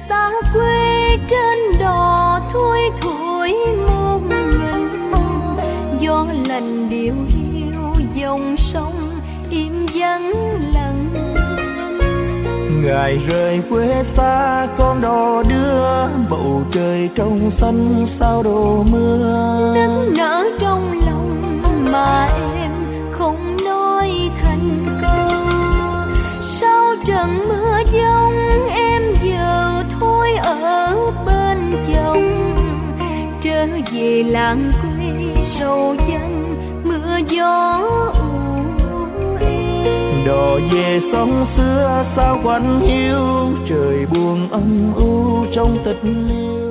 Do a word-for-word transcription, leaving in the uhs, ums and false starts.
xa quê trên đò thui thổi một mình, gió lạnh điệu hiu dòng sông im vắng lặng. Ngày rời quê xa con đò đưa, bầu trời trong xanh sao đổ mưa. Nức nở trong lòng mà em không nói thành câu. Sau trận mưa giông em giờ thôi ở bên chồng, trở về làng quê sầu danh mưa gió u êm. Đò về sông xưa sao quạnh hiu, trời buồn âm u trong tịch liêu.